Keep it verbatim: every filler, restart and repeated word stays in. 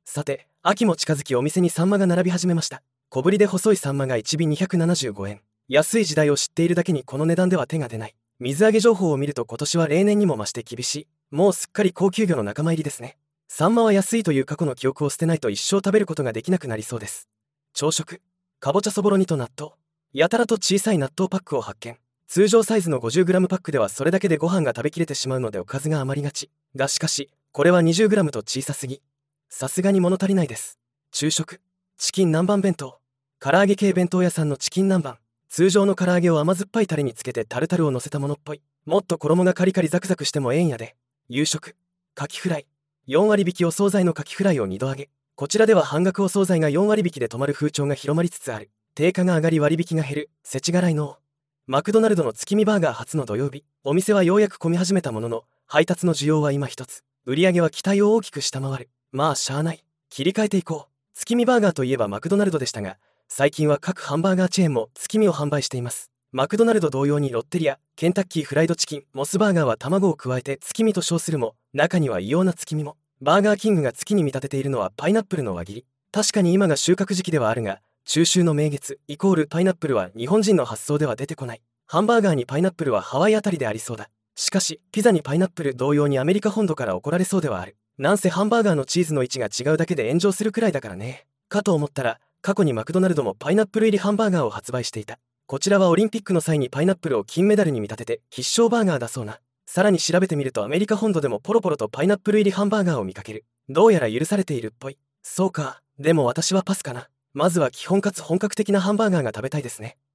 さて、秋も近づきお店にサンマが並び始めました。小ぶりで細いサンマがいち尾にひゃくななじゅうごえん。安い時代を知っているだけにこの値段では手が出ない。水揚げ情報を見ると今年は例年にも増して厳しい。もうすっかり高級魚の仲間入りですね。サンマは安いという過去の記憶を捨てないと一生食べることができなくなりそうです。朝食、かぼちゃそぼろ煮と納豆。やたらと小さい納豆パックを発見。通常サイズの ごじゅうグラム パックではそれだけでご飯が食べきれてしまうのでおかずが余りがち。がしかし、これは にじゅうグラム と小さすぎ。さすがに物足りないです。昼食、チキン南蛮弁当。唐揚げ系弁当屋さんのチキン南蛮。通常の唐揚げを甘酸っぱいタレにつけてタルタルを乗せたものっぽい。もっと衣がカリカリザクザクしてもええんやで。夕食、カキフライ。よん割引きお惣菜のカキフライをにど揚げ。こちらでは半額お惣菜がよん割引きで止まる風潮が広まりつつある。定価が上がり割引が減る、世知辛いの。マクドナルドの月見バーガー初の土曜日。お店はようやく混み始めたものの、配達の需要は今一つ。売り上げは期待を大きく下回る。まあしゃあない。切り替えていこう。月見バーガーといえばマクドナルドでしたが、最近は各ハンバーガーチェーンも月見を販売しています。マクドナルド同様にロッテリア、ケンタッキーフライドチキン、モスバーガーは卵を加えて月見と称するも、中には異様な月見も。バーガーキングが月に見立てているのはパイナップルの輪切り。確かに今が収穫時期ではあるが、中秋の名月イコールパイナップルは日本人の発想では出てこない。ハンバーガーにパイナップルはハワイあたりでありそうだ。しかし、ピザにパイナップル同様にアメリカ本土から怒られそうではある。なんせハンバーガーのチーズの位置が違うだけで炎上するくらいだからね。かと思ったら、過去にマクドナルドもパイナップル入りハンバーガーを発売していた。こちらはオリンピックの際にパイナップルを金メダルに見立てて必勝バーガーだそうな。さらに調べてみるとアメリカ本土でもポロポロとパイナップル入りハンバーガーを見かける。どうやら許されているっぽい。そうか、でも私はパスかな。まずは基本かつ本格的なハンバーガーが食べたいですね。